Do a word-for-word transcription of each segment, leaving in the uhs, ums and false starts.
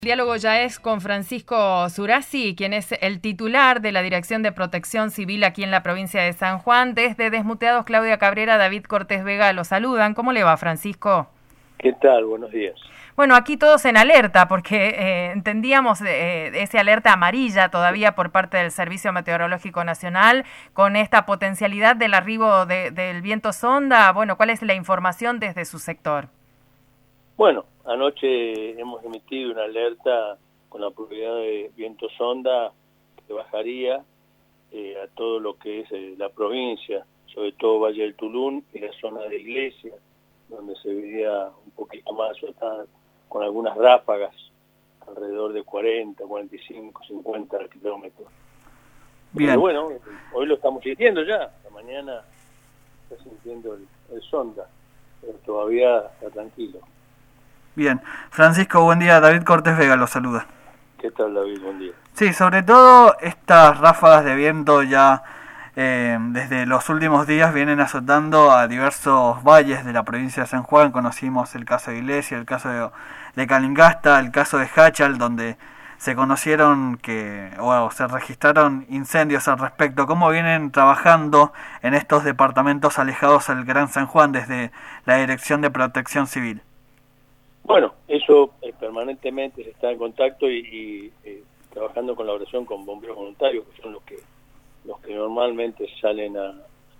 El diálogo ya es con Francisco Zurasi, quien es el titular de la Dirección de Protección Civil aquí en la provincia de San Juan. Desde Desmuteados, Claudia Cabrera, David Cortés Vega lo saludan. ¿Cómo le va, Francisco? ¿Qué tal? Buenos días. Bueno, aquí todos en alerta, porque eh, entendíamos eh, ese alerta amarilla todavía por parte del Servicio Meteorológico Nacional, con esta potencialidad del arribo de, del viento sonda. Bueno, ¿cuál es la información desde su sector? Bueno, anoche hemos emitido una alerta con la probabilidad de viento sonda que bajaría eh, a todo lo que es eh, la provincia, sobre todo Valle del Tulún y la zona de Iglesia, donde se vería un poquito más suelta, con algunas ráfagas, alrededor de cuarenta, cuarenta y cinco, cincuenta kilómetros. Bien. Pero bueno, hoy lo estamos sintiendo ya, la mañana está sintiendo el, el sonda, pero todavía está tranquilo. Bien. Francisco, buen día. David Cortés Vega lo saluda. ¿Qué tal, David? Buen día. Sí, sobre todo estas ráfagas de viento ya eh, desde los últimos días vienen azotando a diversos valles de la provincia de San Juan. Conocimos el caso de Iglesia, el caso de, de Calingasta, el caso de Jáchal, donde se conocieron que, o se registraron incendios al respecto. ¿Cómo vienen trabajando en estos departamentos alejados al Gran San Juan desde la Dirección de Protección Civil? Bueno, eso eh, permanentemente se está en contacto y, y eh, trabajando en colaboración con bomberos voluntarios, que son los que los que normalmente salen a,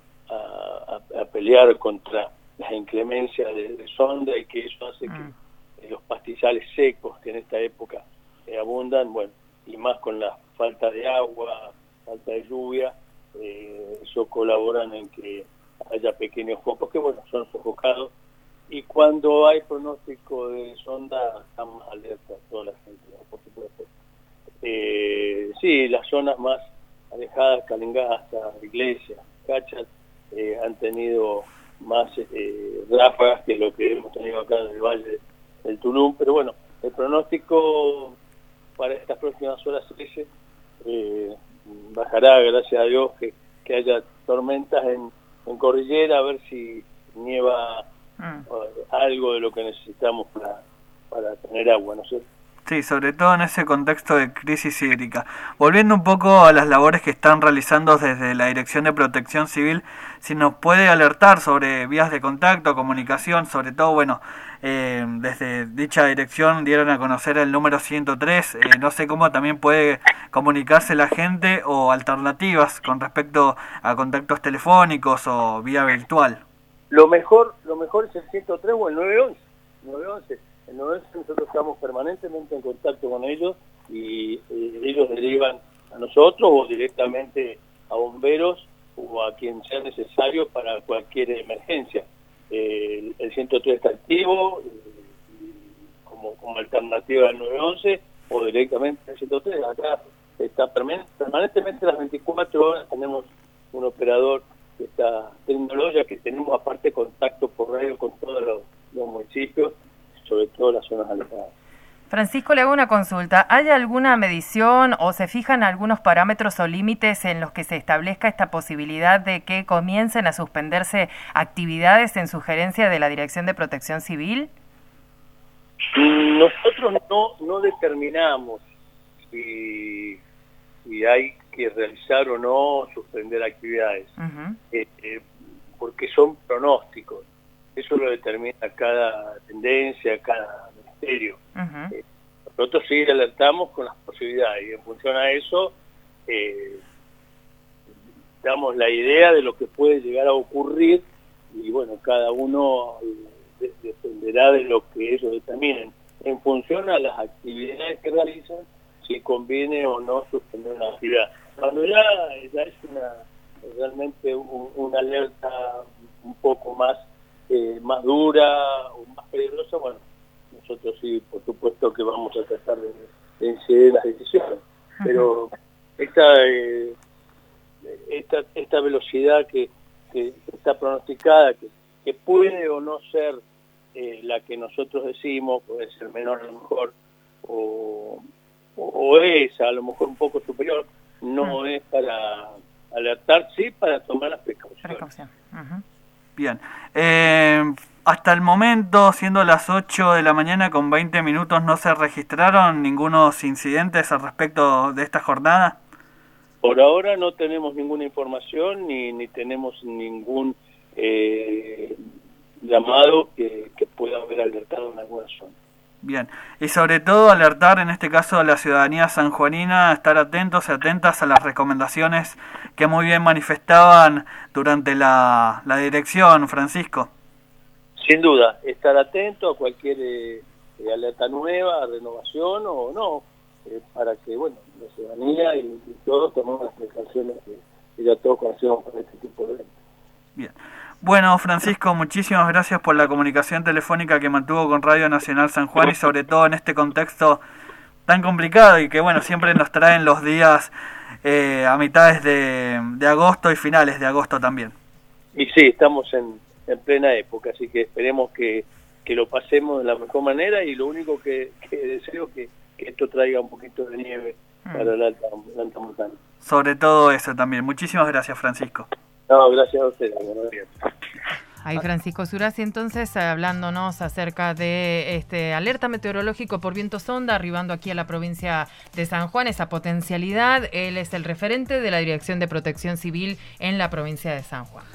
a, a pelear contra las inclemencias de, de sonda, y que eso hace mm. que eh, los pastizales secos que en esta época eh, abundan, bueno, y más con la falta de agua, falta de lluvia, eh, eso colaboran en que haya pequeños focos que, bueno, son sofocados. Y cuando hay pronóstico de sonda, estamos alerta a toda la gente, ¿no? Por supuesto. Eh, sí, las zonas más alejadas, Calingasta, Iglesia, Jáchal, eh, han tenido más eh, ráfagas que lo que hemos tenido acá en el Valle del Tulún, pero bueno, el pronóstico para estas próximas horas trece eh, bajará, gracias a Dios, que, que haya tormentas en, en Cordillera, a ver si nieva Mm. algo de lo que necesitamos para, para tener agua, ¿no sé? Sí, sobre todo en ese contexto de crisis hídrica. Volviendo un poco a las labores que están realizando desde la Dirección de Protección Civil, si nos puede alertar sobre vías de contacto, comunicación, sobre todo, bueno, eh, desde dicha dirección dieron a conocer el número ciento tres, eh, no sé cómo también puede comunicarse la gente o alternativas con respecto a contactos telefónicos o vía virtual. Lo mejor, lo mejor es el ciento tres o el nueve once. nueve once. El nueve once nosotros estamos permanentemente en contacto con ellos y eh, ellos derivan a nosotros o directamente a bomberos o a quien sea necesario para cualquier emergencia. Eh, el, el ciento tres está activo eh, como, como alternativa al nueve once o directamente al ciento tres. Acá está permanentemente las veinticuatro horas, tenemos un operador esta tecnología que tenemos, aparte contacto por radio con todos los, los municipios, sobre todo las zonas alejadas. Francisco, le hago una consulta. ¿Hay alguna medición o se fijan algunos parámetros o límites en los que se establezca esta posibilidad de que comiencen a suspenderse actividades en sugerencia de la Dirección de Protección Civil? Nosotros no, no determinamos si, si hay que realizar o no suspender actividades, uh-huh. eh, eh, porque son pronósticos. Eso lo determina cada tendencia, cada ministerio. Uh-huh. Eh, nosotros sí alertamos con las posibilidades y en función a eso eh, damos la idea de lo que puede llegar a ocurrir y bueno, cada uno eh, dependerá de lo que ellos determinen en función a las actividades que realizan, si conviene o no suspender una actividad. Cuando ya, ya es una realmente un, una alerta un poco más eh, más dura o más peligrosa, bueno, nosotros sí, por supuesto que vamos a tratar de, de incidir las decisiones. Uh-huh. Pero esta, eh, esta esta velocidad que, que está pronosticada, que, que puede o no ser eh, la que nosotros decimos, puede ser menor a lo mejor, o, o, o es a lo mejor un poco superior, no uh-huh. es para alertar, sí para tomar las precauciones. Precaución. Uh-huh. Bien. Eh, hasta el momento, siendo las ocho de la mañana con veinte minutos, ¿no se registraron ningunos incidentes al respecto de esta jornada? Por ahora no tenemos ninguna información ni, ni tenemos ningún eh, llamado que, que pueda haber alertado en alguna zona. Bien, y sobre todo alertar en este caso a la ciudadanía sanjuanina, estar atentos y atentas a las recomendaciones que muy bien manifestaban durante la, la dirección, Francisco. Sin duda, estar atento a cualquier eh, alerta nueva, renovación o no, eh, para que, bueno, la ciudadanía y, y todos tomemos las precauciones que, que ya todos conocemos para este tipo de eventos. Bien. Bueno, Francisco, muchísimas gracias por la comunicación telefónica que mantuvo con Radio Nacional San Juan y sobre todo en este contexto tan complicado y que, bueno, siempre nos traen los días eh, a mitades de, de agosto y finales de agosto también. Y sí, estamos en, en plena época, así que esperemos que, que lo pasemos de la mejor manera y lo único que, que deseo es que, que esto traiga un poquito de nieve mm. para la alta, la alta montaña. Sobre todo eso también. Muchísimas gracias, Francisco. No, gracias a ustedes. Buenos días. Ahí Francisco Surasi, entonces, hablándonos acerca de este alerta meteorológico por viento sonda, arribando aquí a la provincia de San Juan, esa potencialidad. Él es el referente de la Dirección de Protección Civil en la provincia de San Juan.